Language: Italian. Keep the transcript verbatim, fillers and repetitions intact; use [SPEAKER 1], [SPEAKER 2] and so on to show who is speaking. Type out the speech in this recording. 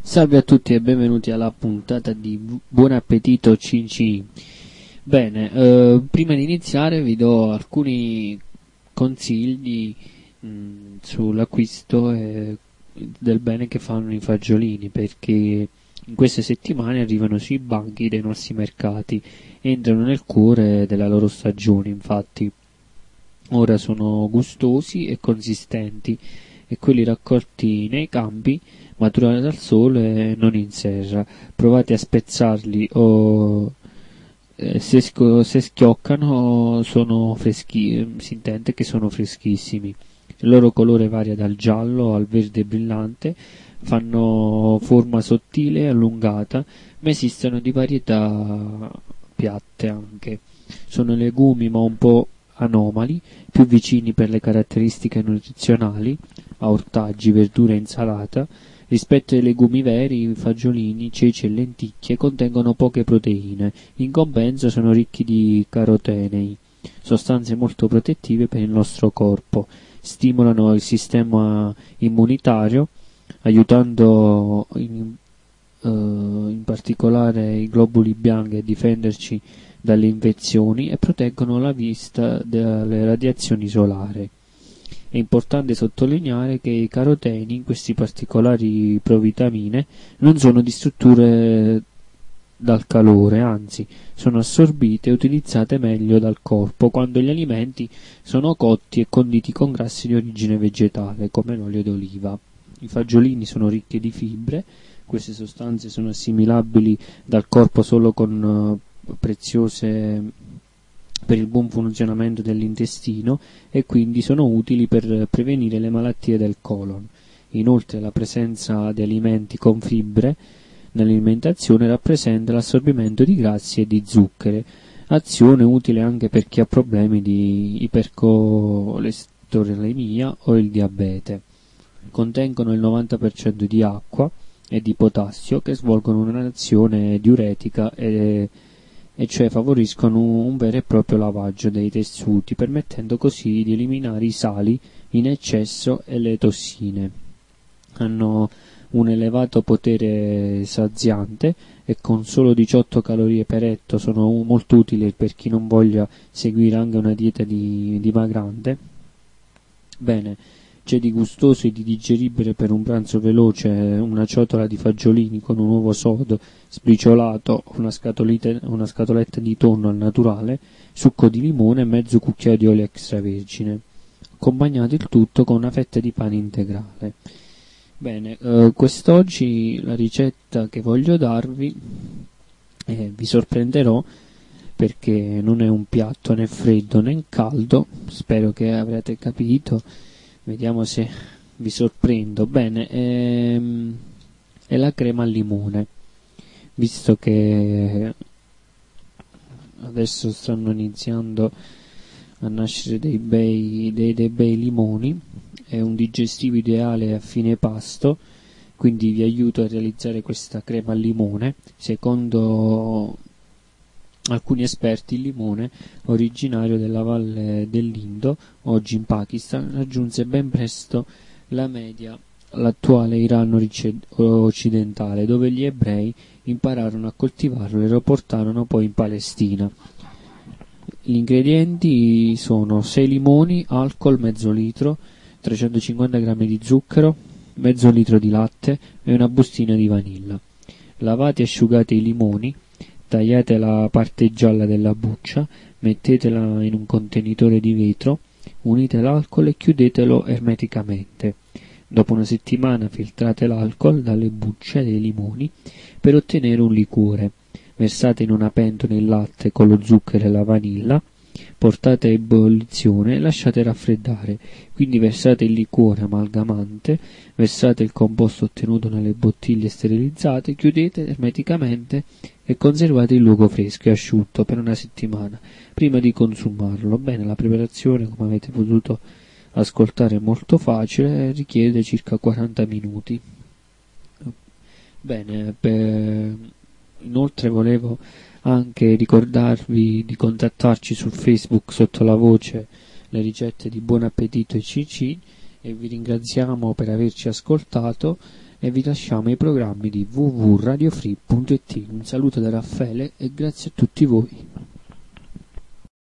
[SPEAKER 1] Salve a tutti e benvenuti alla puntata di Buon Appetito C C. Bene, eh, prima di iniziare vi do alcuni consigli mh, sull'acquisto eh, del bene che fanno i fagiolini, perché in queste settimane arrivano sui banchi dei nostri mercati, entrano nel cuore della loro stagione. Infatti ora sono gustosi e consistenti, e quelli raccolti nei campi, maturati dal sole, non in serra. Provate a spezzarli o eh, se, sco- se schioccano sono freschi, si intende che sono freschissimi. Il loro colore varia dal giallo al verde brillante, fanno forma sottile e allungata, ma esistono di varietà piatte anche. Sono legumi ma un po' anomali, più vicini per le caratteristiche nutrizionali a ortaggi, verdura e insalata. Rispetto ai legumi veri, fagiolini, ceci e lenticchie contengono poche proteine, in compenso sono ricchi di carotenei, sostanze molto protettive per il nostro corpo, stimolano il sistema immunitario, aiutando in, uh, in particolare i globuli bianchi a difenderci dalle infezioni e proteggono la vista dalle radiazioni solari. È importante sottolineare che i caroteni, in questi particolari provitamine, non sono di strutture dal calore, anzi sono assorbite e utilizzate meglio dal corpo quando gli alimenti sono cotti e conditi con grassi di origine vegetale, come l'olio d'oliva. I fagiolini sono ricchi di fibre, queste sostanze sono assimilabili dal corpo solo con uh, preziose per il buon funzionamento dell'intestino e quindi sono utili per prevenire le malattie del colon. Inoltre la presenza di alimenti con fibre nell'alimentazione rappresenta l'assorbimento di grassi e di zuccheri, azione utile anche per chi ha problemi di ipercolesterolemia o il diabete. Contengono il novanta per cento di acqua e di potassio, che svolgono un'azione diuretica e e cioè favoriscono un vero e proprio lavaggio dei tessuti, permettendo così di eliminare i sali in eccesso e le tossine. Hanno un elevato potere saziante e con solo diciotto calorie per etto sono molto utili per chi non voglia seguire anche una dieta di, dimagrante. Bene, c'è di gustoso e di digeribile per un pranzo veloce una ciotola di fagiolini con un uovo sodo sbriciolato, una, una scatoletta di tonno al naturale, succo di limone e mezzo cucchiaio di olio extravergine. Accompagnate il tutto con una fetta di pane integrale. Bene, eh, quest'oggi la ricetta che voglio darvi, eh, vi sorprenderò perché non è un piatto né freddo né caldo, spero che avrete capito. Vediamo se vi sorprendo. Bene, ehm, è la crema al limone. Visto che adesso stanno iniziando a nascere dei bei, dei, dei bei limoni, è un digestivo ideale a fine pasto, quindi vi aiuto a realizzare questa crema al limone. Secondo alcuni esperti il limone, originario della valle dell'Indo, oggi in Pakistan, raggiunse ben presto la media, l'attuale Iran occidentale, dove gli ebrei impararono a coltivarlo e lo portarono poi in Palestina. Gli ingredienti sono sei limoni, alcol mezzo litro, trecentocinquanta grammi di zucchero, mezzo litro di latte e una bustina di vanilla. Lavate e asciugate i limoni, tagliate la parte gialla della buccia, mettetela in un contenitore di vetro, unite l'alcol e chiudetelo ermeticamente. Dopo una settimana filtrate l'alcol dalle bucce dei limoni per ottenere un liquore. Versate in una pentola il latte con lo zucchero e la vanilla, portate a ebollizione e lasciate raffreddare. Quindi versate il liquore amalgamante, versate il composto ottenuto nelle bottiglie sterilizzate, chiudete ermeticamente e conservate il luogo fresco e asciutto per una settimana prima di consumarlo. Bene, la preparazione, come avete potuto ascoltare, è molto facile, richiede circa quaranta minuti. Bene, per... inoltre volevo anche ricordarvi di contattarci su Facebook sotto la voce Le ricette di Buon Appetito e C C, e vi ringraziamo per averci ascoltato e vi lasciamo i programmi di w w w punto radio free punto it. Un saluto da Raffaele e grazie a tutti voi.